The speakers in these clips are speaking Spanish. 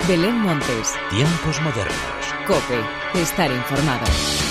Belén Montes. Tiempos modernos. COPE. Estar informado.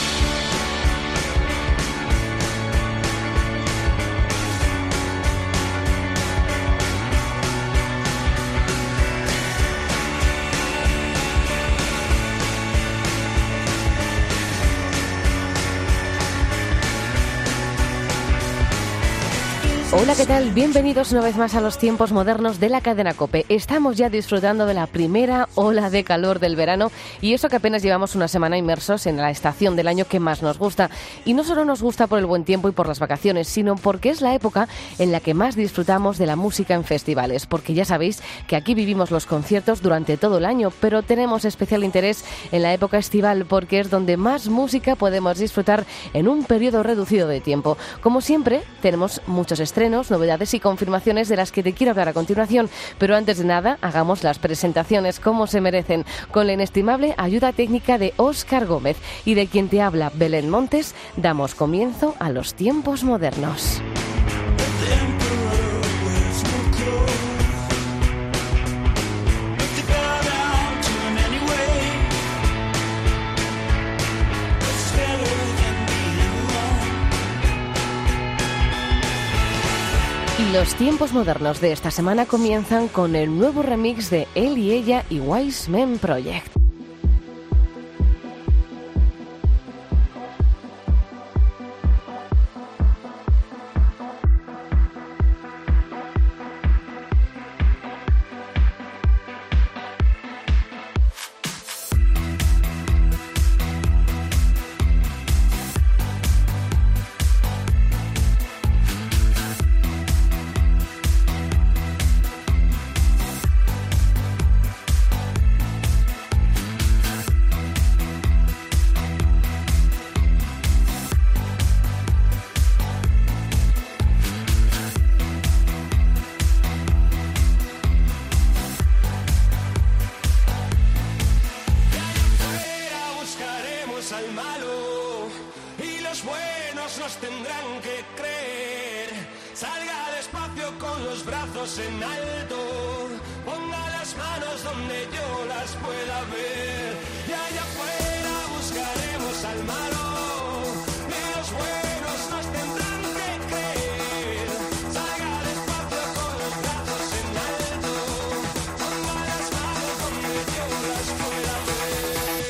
Hola, ¿qué tal? Bienvenidos una vez más a los tiempos modernos de la cadena COPE. Estamos ya disfrutando de la primera ola de calor del verano y eso que apenas llevamos una semana inmersos en la estación del año que más nos gusta. Y no solo nos gusta por el buen tiempo y por las vacaciones, sino porque es la época en la que más disfrutamos de la música en festivales. Porque ya sabéis que aquí vivimos los conciertos durante todo el año, pero tenemos especial interés en la época estival porque es donde más música podemos disfrutar en un periodo reducido de tiempo. Como siempre, tenemos muchos estrenos, novedades y confirmaciones de las que te quiero hablar a continuación, pero antes de nada hagamos las presentaciones como se merecen, con la inestimable ayuda técnica de Óscar Gómez y de quien te habla Belén Montes. Damos comienzo a los tiempos modernos. Los tiempos modernos de esta semana comienzan con el nuevo remix de Él y Ella y Wise Men Project. Al malo y los buenos nos tendrán que creer. Salga despacio con los brazos en alto, ponga las manos donde yo las pueda ver. Y allá afuera buscaremos al malo y los buenos nos tendrán que creer. Salga despacio con los brazos en alto, ponga las manos donde yo las pueda ver.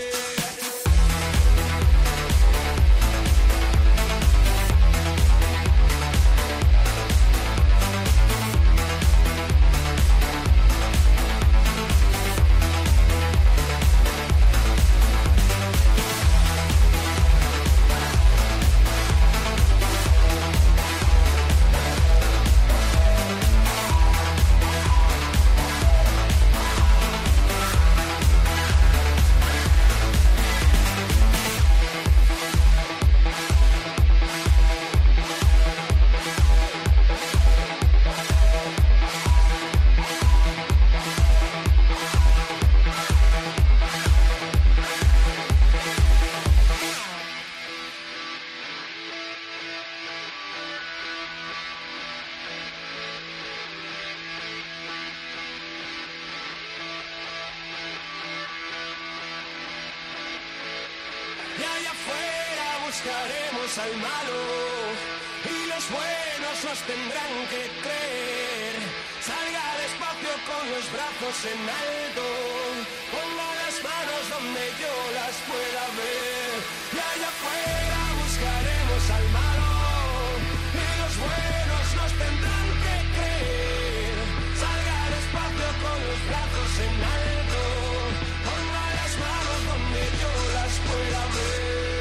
Y allá afuera buscaremos al malo y los buenos nos tendrán que creer. Salga despacio con los brazos en alto, ponga las manos donde yo las pueda ver. Y allá afuera buscaremos al malo y los buenos nos tendrán que creer. Salga despacio con los brazos en alto, ponga las manos donde yo las pueda ver.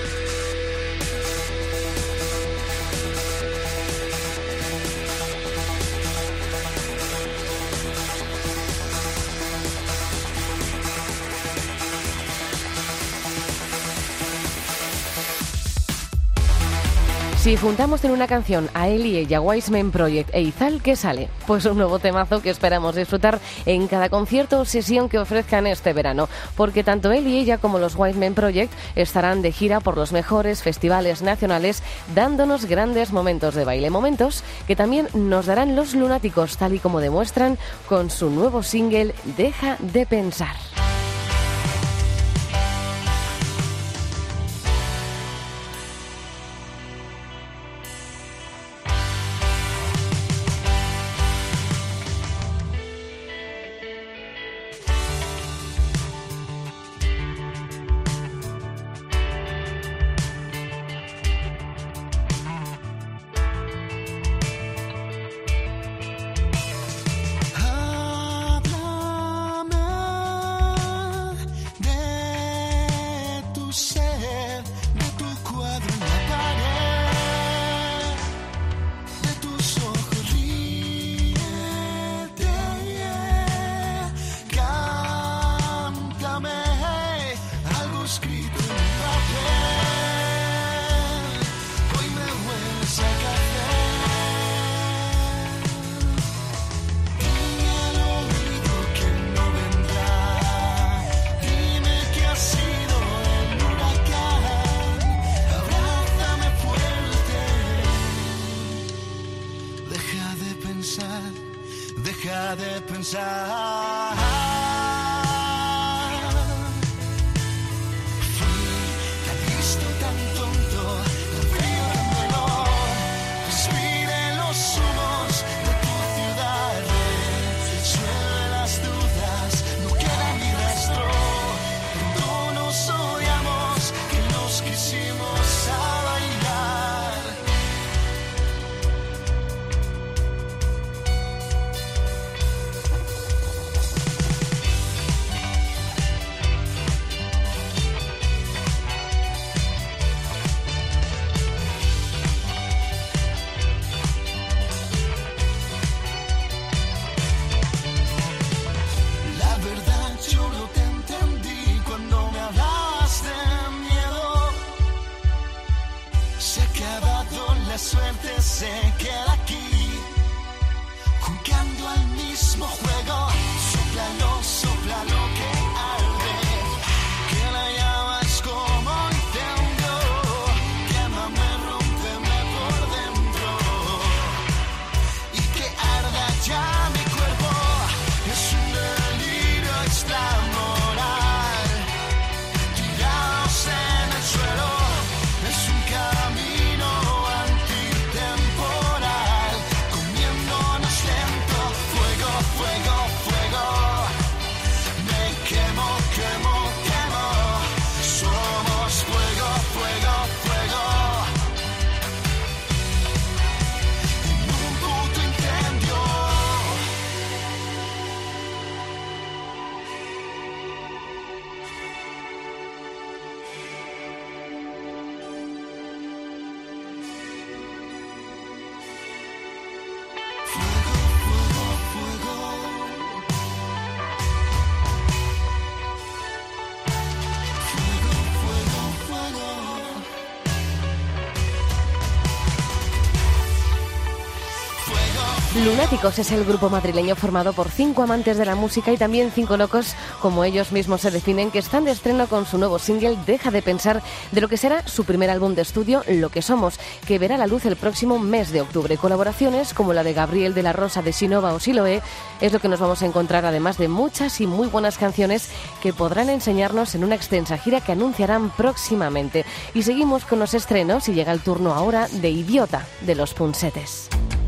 Si juntamos en una canción a Él y Ella, Wise Men Project e Izal, ¿qué sale? Pues un nuevo temazo que esperamos disfrutar en cada concierto o sesión que ofrezcan este verano, porque tanto Él y Ella como los Wise Men Project estarán de gira por los mejores festivales nacionales, dándonos grandes momentos de baile, momentos que también nos darán los Lunáticos, tal y como demuestran con su nuevo single Deja de pensar. de pensar, deja de pensar. Fui tan listo, tan tonto, tan frío, tan dolor. Respire los humos de tu ciudad, resuelve las dudas, no queda ni rastro. Pronto nos odiamos, que nos quisimos a bailar. La verdad yo no te entendí cuando me hablabas de miedo. Se ha acabado la suerte, se queda aquí, jugando al mismo juego. Sopla lo que arde, que la llama es como incendio. Quémame, rómpeme por dentro, y que arda ya mi cuerpo. Es un delirio extramoral, tirados en el suelo. Es un camino antitemporal, comiéndonos lento. Fuego, fuego, fuego. Me quemo, quemo, quemo. Somos fuego, fuego, fuego. En un puto incendio. Fuego, fuego, fuego. Fuego, fuego, fuego. Fuego. Lunáticos es el grupo madrileño formado por 5 amantes de la música y también 5 locos, como ellos mismos se definen, que están de estreno con su nuevo single Deja de pensar, de lo que será su primer álbum de estudio, Lo que somos, que verá la luz el próximo mes de octubre. Colaboraciones como la de Gabriel de la Rosa de Sinova o Siloé es lo que nos vamos a encontrar, además de muchas y muy buenas canciones que podrán enseñarnos en una extensa gira que anunciarán próximamente. Y seguimos con los estrenos y llega el turno ahora de Idiota, de Los Punsetes.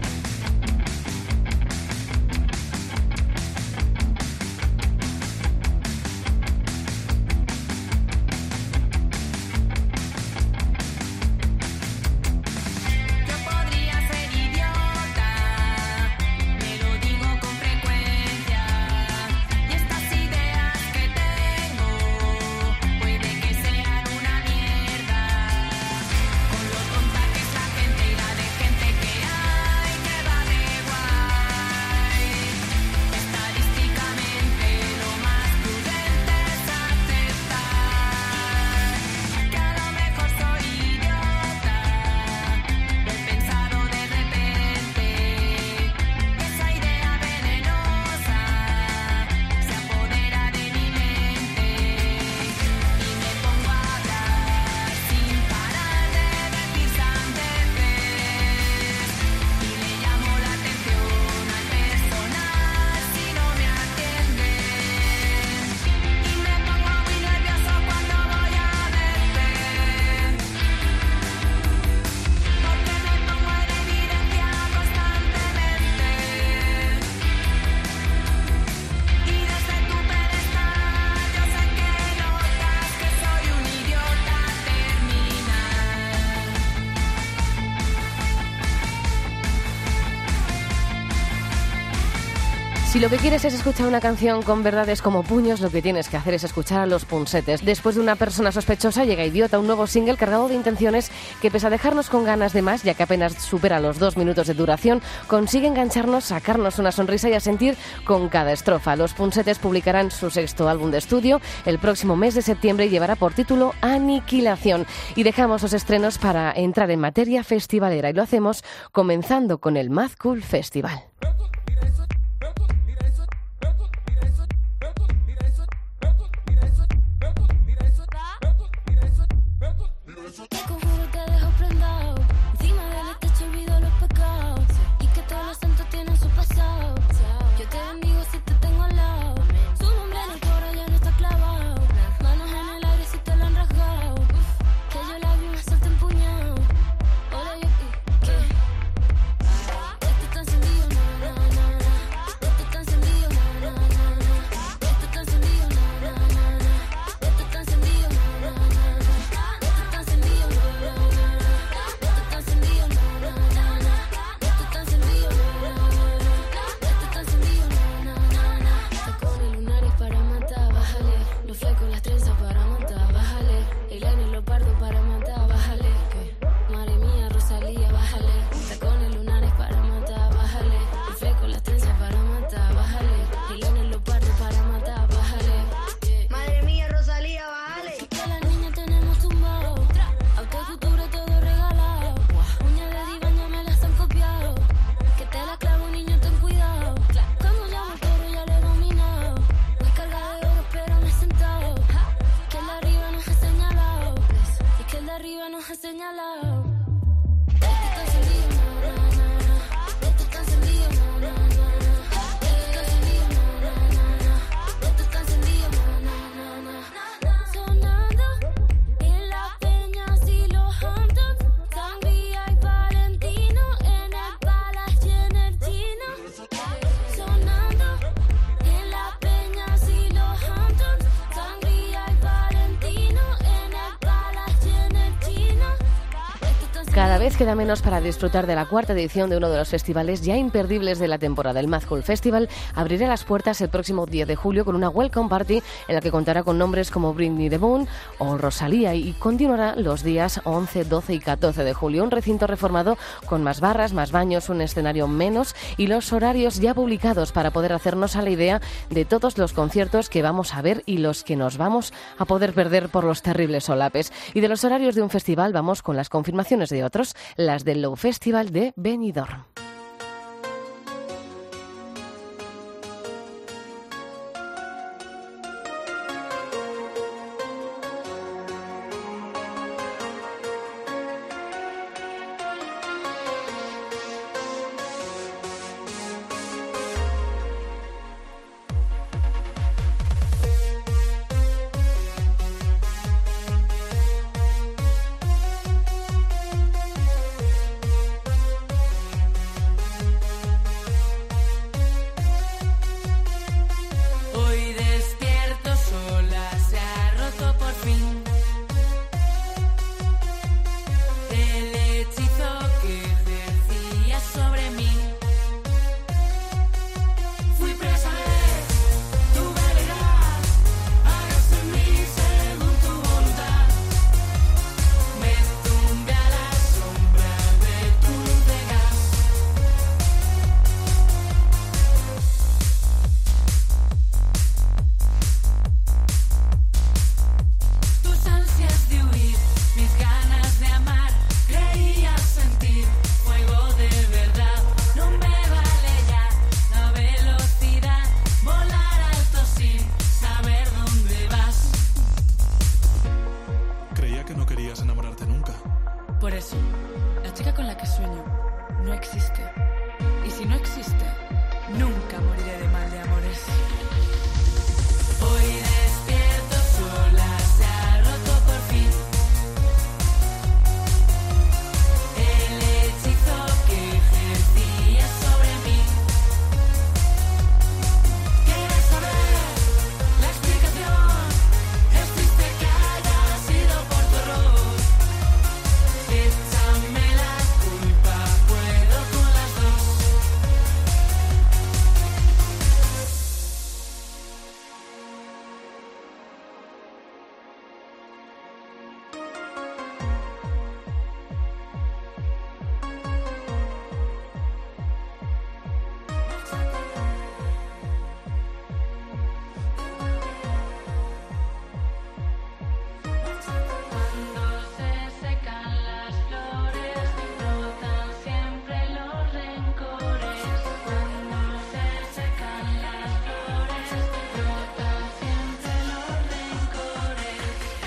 Yo podría ser idiota, me lo digo con frecuencia. Y estas ideas que tengo, puede que sean una mierda. Con lo tonta que es la gente y la de gente que hay, que va de guay. Estadísticamente lo más prudente es aceptar que a lo mejor soy idiota. Lo he pensado de repente, esa idea venenosa se apodera de mi mente y me pongo a hablar sin parar de decir sandeces y le llamo la atención al personal si no me atienden y me pongo muy nervioso cuando voy a verte porque me pongo en evidencia constantemente y desde tu pedestal yo sé que notas que soy un idiota terminal. Si lo que quieres es escuchar una canción con verdades como puños, lo que tienes que hacer es escuchar a Los Punsetes. Después de Una persona sospechosa llega Idiota, un nuevo single cargado de intenciones que, pese a dejarnos con ganas de más, ya que apenas supera los 2 minutos de duración, consigue engancharnos, sacarnos una sonrisa y a sentir con cada estrofa. Los Punsetes publicarán su 6º álbum de estudio el próximo mes de septiembre y llevará por título Aniquilación. Y dejamos los estrenos para entrar en materia festivalera y lo hacemos comenzando con el Mad Cool Festival. Conjuro te dejo prendado. Encima del techo olvido los pecados. Y que todos los santos vez queda menos para disfrutar de la cuarta edición de uno de los festivales ya imperdibles de la temporada. El Mad Cool Festival abrirá las puertas el próximo 10 de julio con una welcome party en la que contará con nombres como Britney DeVoe o Rosalía y continuará los días 11, 12 y 14 de julio. Un recinto reformado con más barras, más baños, un escenario menos y los horarios ya publicados para poder hacernos a la idea de todos los conciertos que vamos a ver y los que nos vamos a poder perder por los terribles solapes. Y de los horarios de un festival vamos con las confirmaciones de otros, las del Low Festival de Benidorm. Hoy despierto sola, se ha roto por fin el hechizo que ejercía sobre mí. Fui presa de tu veredad, hágase en mí según tu voluntad. Me tumbé a la sombra de tu luz de gas. Tus ansias de huir, mis ganas de amar, creía sentir fuego de verdad. No me vale ya la velocidad, volar alto sin saber dónde vas. Creía que no querías enamorarte nunca. Por eso, la chica con la que sueño no existe. Y si no existe, nunca moriré de mal de amores. Hoy despierto sola, se ha roto por fin el hechizo que ejercía sobre mí. ¿Quieres saber la explicación? Es triste que haya sido por tu error. Échame la culpa, puedo con las dos. Cuando se secan las flores, brotan siempre los rencores. Cuando se secan las flores, brotan siempre los rencores.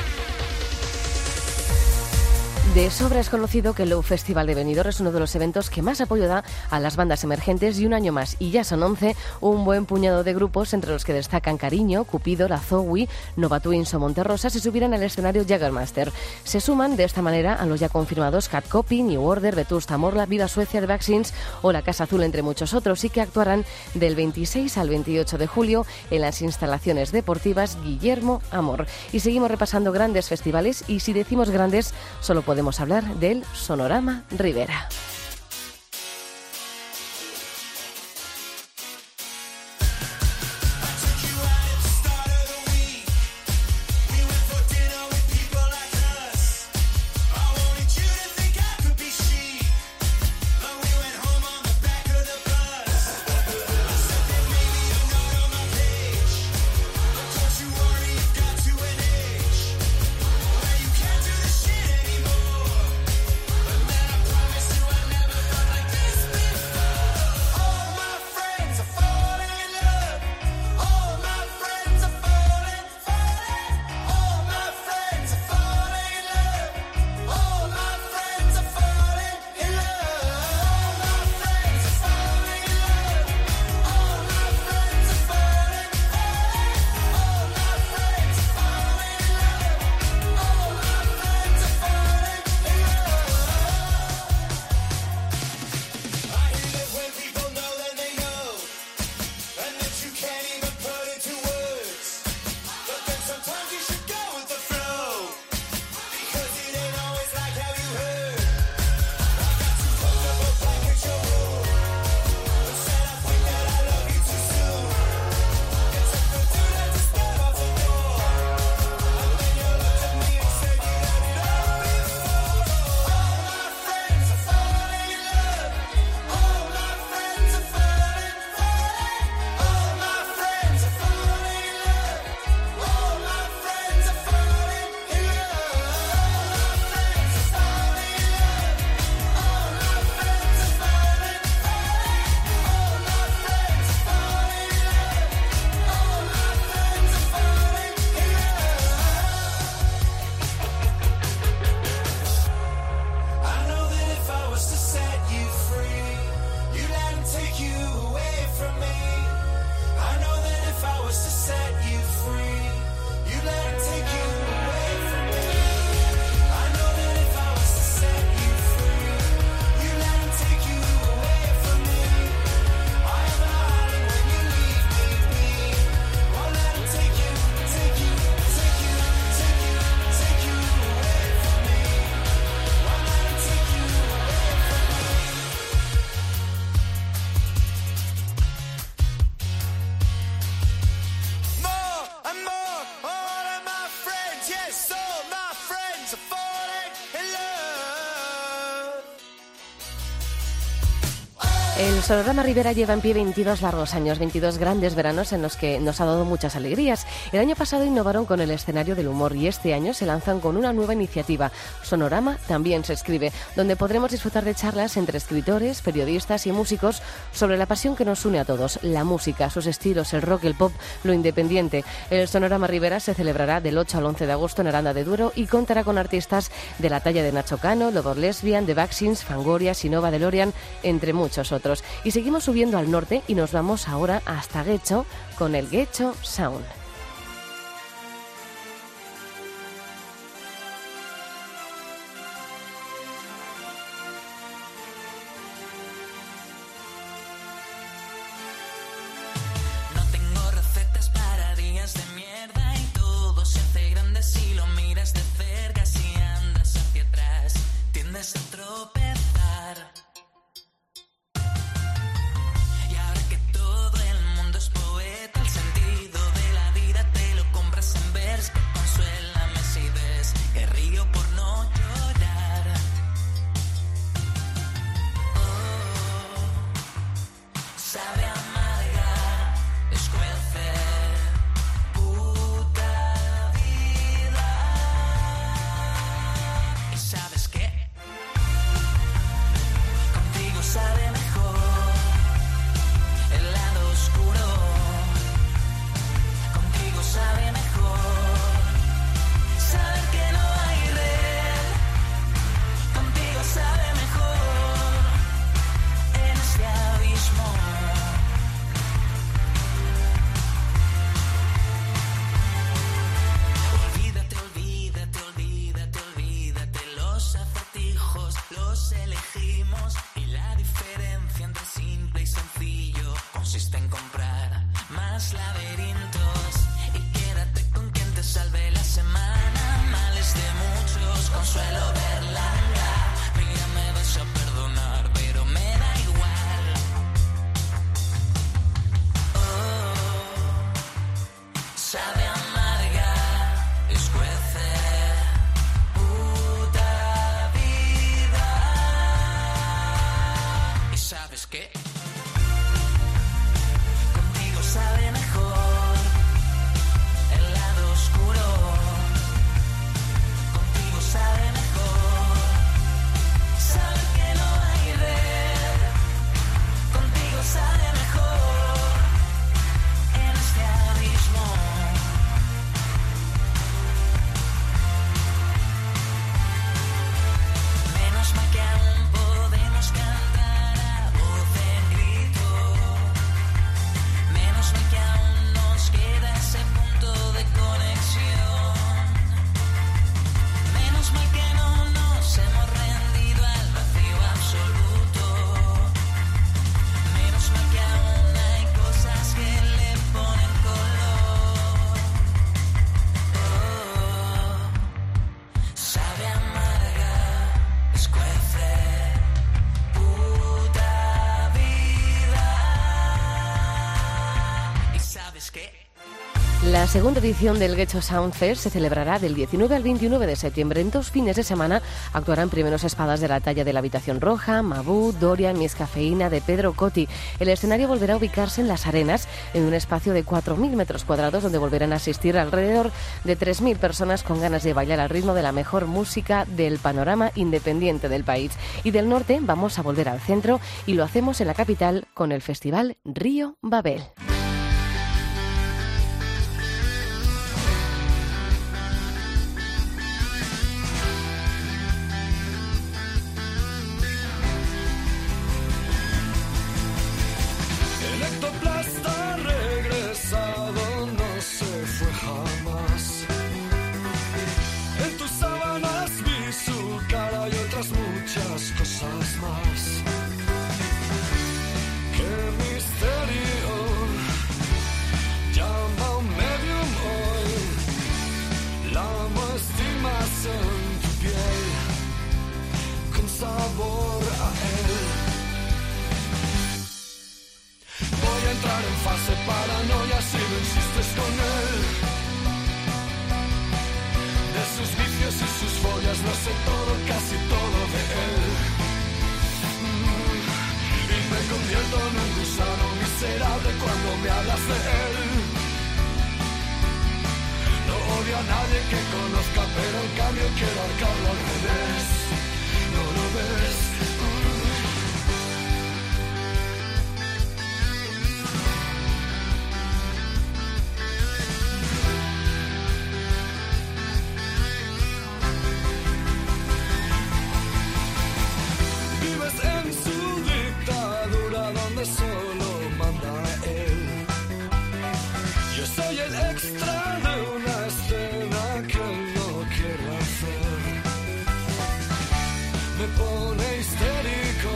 De sobra es conocido que el Low Festival de Benidorm es uno de los eventos que más apoyo da a las bandas emergentes y un año más, y ya son 11, un buen puñado de grupos entre los que destacan Cariño, Cupido, La Zowie, Nova Twins o Monterrosa se subirán al escenario Jägermeister. Se suman de esta manera a los ya confirmados Cat Copy, New Order, Vetusta Morla, Viva Suecia, The Vaccines o La Casa Azul, entre muchos otros, y que actuarán del 26 al 28 de julio en las instalaciones deportivas Guillermo Amor. Y seguimos repasando grandes festivales, y si decimos grandes, solo podemos hablar del Sonorama Rivera. Promise you I'll El Sonorama Ribera lleva en pie 22 largos años, 22 grandes veranos en los que nos ha dado muchas alegrías. El año pasado innovaron con el escenario del humor y este año se lanzan con una nueva iniciativa. Sonorama también se escribe, donde podremos disfrutar de charlas entre escritores, periodistas y músicos sobre la pasión que nos une a todos, la música, sus estilos, el rock, el pop, lo independiente. El Sonorama Ribera se celebrará del 8 al 11 de agosto en Aranda de Duero y contará con artistas de la talla de Nacho Cano, Lover Lesbian, The Vaccines, Fangoria, Sinova, DeLorean, entre muchos otros. Y seguimos subiendo al norte y nos vamos ahora hasta Guecho con el Guecho Sound. No tengo recetas para días de mierda y todo se hace grande si lo miras de cerca. Si andas hacia atrás, tiendes a tropezar. Y ahora que todo el mundo es poeta, el sentido de la vida te lo compras en vers. Consuélame si ves que río por no llorar. Oh, sabe amarga, escuece, puta vida. ¿Y sabes qué? Contigo sabe mejor el lado oscuro. Contigo sabe mejor saber que no hay red. Contigo sabe mejor en este abismo. Olvídate, olvídate, olvídate, olvídate. Los acertijos los elegimos y la diferencia entre simple y sencillo consiste en comprar más laberintos. Y quédate con quien te salve la semana. Males de muchos, consuelo Berlanga. Mira, me vas a perdonar, pero me da igual. Oh, sabe amarga, escuece, puta vida. ¿Y sabes qué? Contigo sabe mejor el lado oscuro. Contigo sabe mejor saber que no hay red. Contigo sabe mejor en este abismo. Menos mal que aún podemos cantar a voz en grito. Menos mal que aún nos queda ese punto de conexión. Menos mal que no nos hemos rendido al vacío absoluto. Menos mal que aún hay cosas que le ponen color. Oh, sabe amarga, escuece, puta vida. ¿Y sabes qué? La segunda edición del Guecho Sound Fest se celebrará del 19 al 29 de septiembre. En 2 fines de semana actuarán primeros espadas de la talla de La Habitación Roja, Mabú, Dorian, Miss Cafeína, de Pedro Cotti. El escenario volverá a ubicarse en Las Arenas, en un espacio de 4.000 metros cuadrados, donde volverán a asistir alrededor de 3.000 personas con ganas de bailar al ritmo de la mejor música del panorama independiente del país. Y del norte vamos a volver al centro y lo hacemos en la capital con el festival Río Babel. El ectoplasta regresado no se fue jamás. En tus sábanas vi su cara y otras muchas cosas más. ¡Qué misterio! Llama a un medium hoy. La estimas en tu piel con sabor a él. Voy a entrar en fase paranoia si no insistes con él. De sus vicios y sus follas no sé todo, casi todo de él. Y me convierto en un gusano miserable cuando me hablas de él. No odio a nadie que conozca, pero en cambio quiero ahorcarlo al revés. No lo ves. Vives en su dictadura donde solo manda él. Yo soy el extra de una escena que él no quiere hacer. Me pone histérico,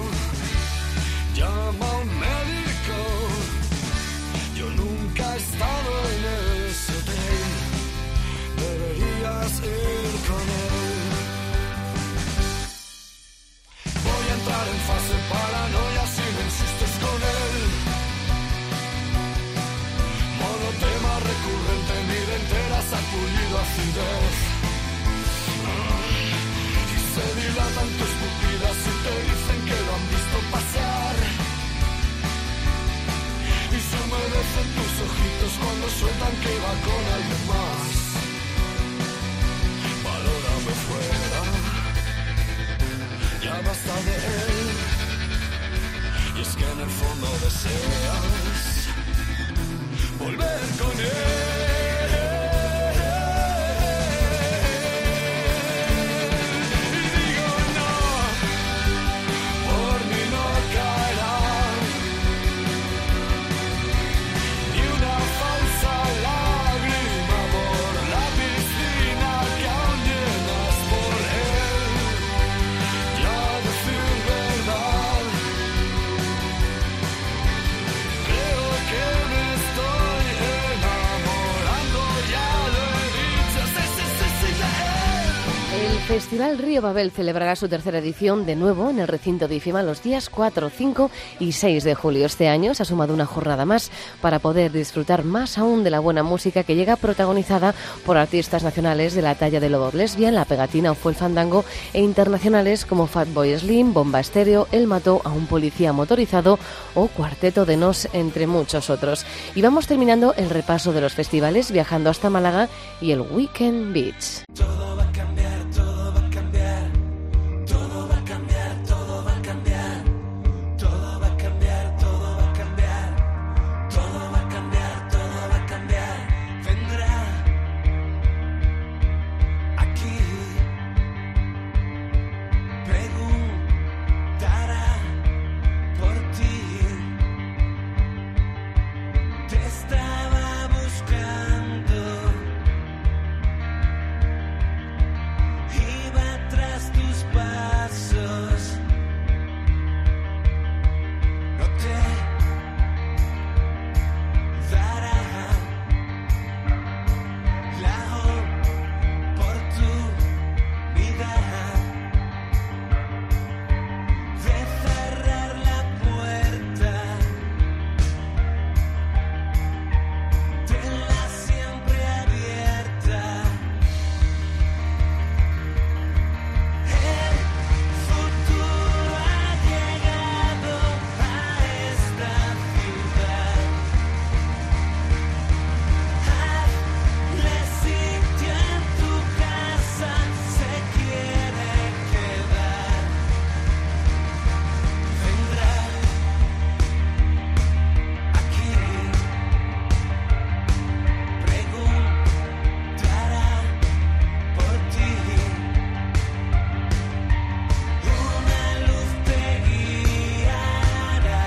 llama a un médico. Yo nunca he estado en ese hotel, deberías ir con él. Voy a entrar en fase paranoia si me insistes con él. Monotema recurrente, mira entera, sacudido acidez. Y se dilatan tus pupilas y te dicen que lo han visto pasar. Y se humedecen tus ojitos cuando sueltan que va con alguien más. Valórame fuera, ya basta de él. Y es que en el fondo deseas volver con él. Y digo no, por mí no caerá ni una falsa lágrima por la piscina que aún llenas por él. Ya decir verdad, creo que me estoy enamorando, ya lo he dicho, sí, de él. El Festival Río Babel celebrará su tercera edición de nuevo en el recinto de IFEMA los días 4, 5 y 6 de julio. Este año se ha sumado una jornada más para poder disfrutar más aún de la buena música que llega protagonizada por artistas nacionales de la talla de Lobo Lesbian, La Pegatina o Fue el Fandango, e internacionales como Fatboy Slim, Bomba Estéreo, El Mató a un Policía Motorizado o Cuarteto de Nos, entre muchos otros. Y vamos terminando el repaso de los festivales viajando hasta Málaga y el Weekend Beach. Todo va a cambiar, todo va a cambiar. Todo va a cambiar, todo va a cambiar. Todo va a cambiar, todo va a cambiar. Todo va a cambiar, todo va a cambiar. Vendrá aquí. Preguntará por ti. Te estaba buscando. Iba tras tus pasos. No te dará la oportunidad de cerrar la puerta. Tenla siempre abierta. El futuro ha llegado a esta ciudad. Hazle sitio en tu casa, se quiere quedar. Vendrá aquí. Preguntará por ti. Una luz te guiará.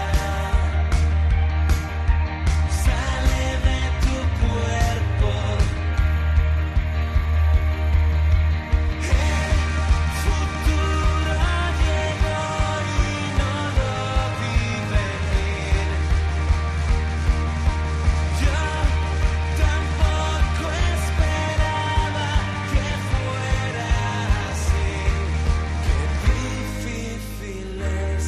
Sale de tu cuerpo. El futuro llegó y no lo vi venir. Yo tampoco esperaba que fuera así. Qué difícil es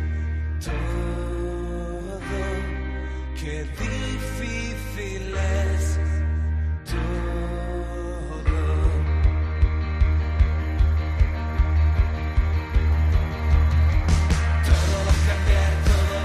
todo. Qué difícil es todo. Todo va a cambiar, todo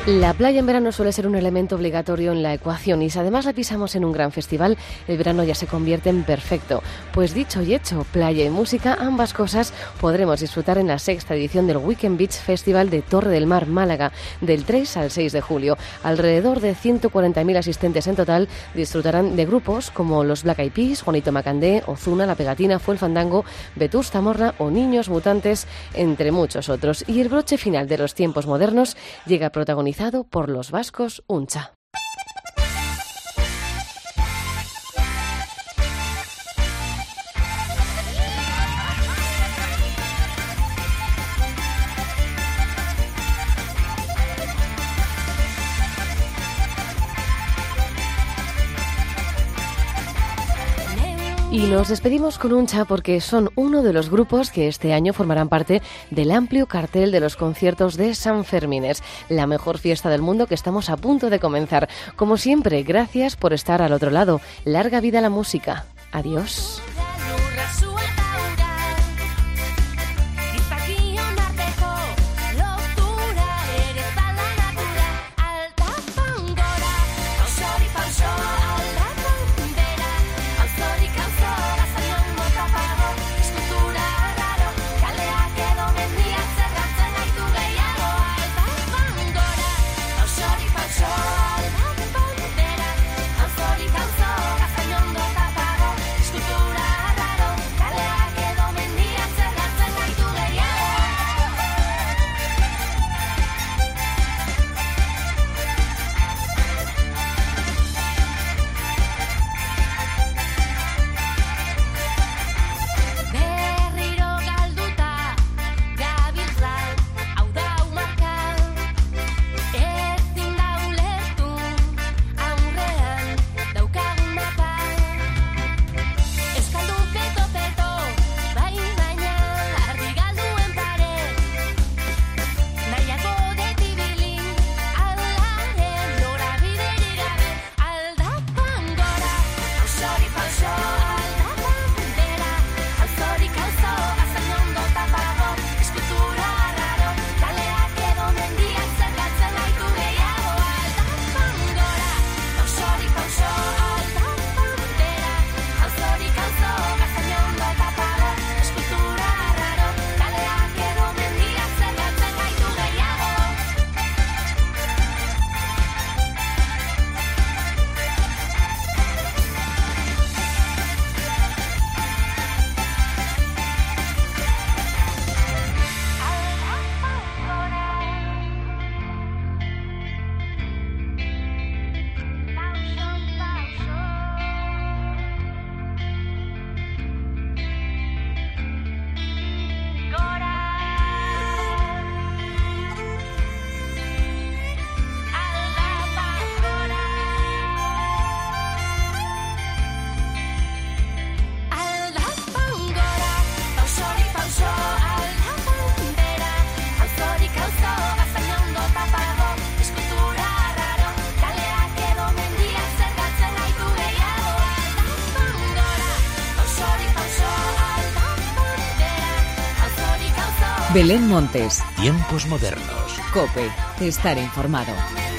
La playa en verano suele ser un elemento obligatorio en la ecuación y si además la pisamos en un gran festival, el verano ya se convierte en perfecto. Pues dicho y hecho, playa y música, ambas cosas podremos disfrutar en la 6ª edición del Weekend Beach Festival de Torre del Mar, Málaga, del 3 al 6 de julio. Alrededor de 140.000 asistentes en total disfrutarán de grupos como los Black Eyed Peas, Juanito Macandé, Ozuna, La Pegatina, Fue el Fandango, Vetusta Morla o Niños Mutantes, entre muchos otros. Y el broche final de los tiempos modernos llega protagonizado por los vascos Uncha. Y nos despedimos con Uncha porque son uno de los grupos que este año formarán parte del amplio cartel de los conciertos de San Fermines, la mejor fiesta del mundo que estamos a punto de comenzar. Como siempre, gracias por estar al otro lado. Larga vida a la música. Adiós. Belén Montes. Tiempos modernos. COPE. Estar informado.